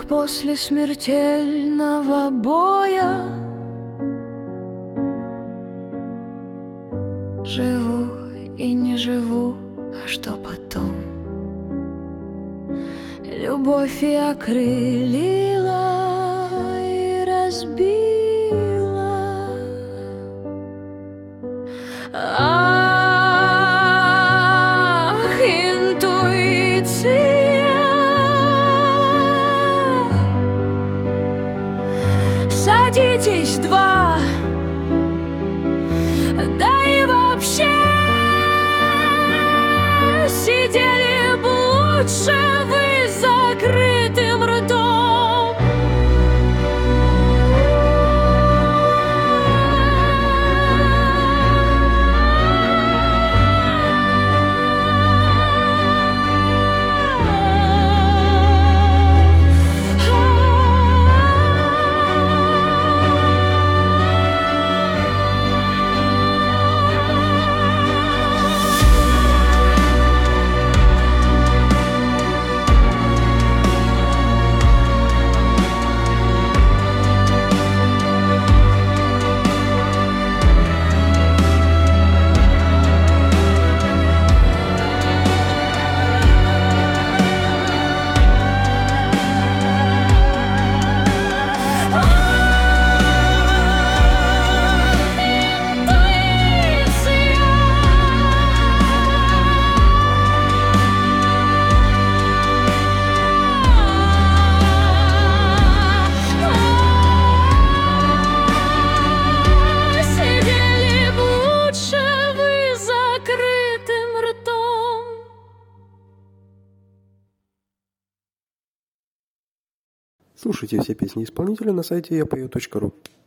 после смертельного боя. Живу и не живу, а что потом? Любовь и окрылила, и разбила. Ах, интуиция, садитесь два, да и вообще сидели бы лучше вы с закрытым ртом. Слушайте все песни исполнителя на сайте yapою.ru.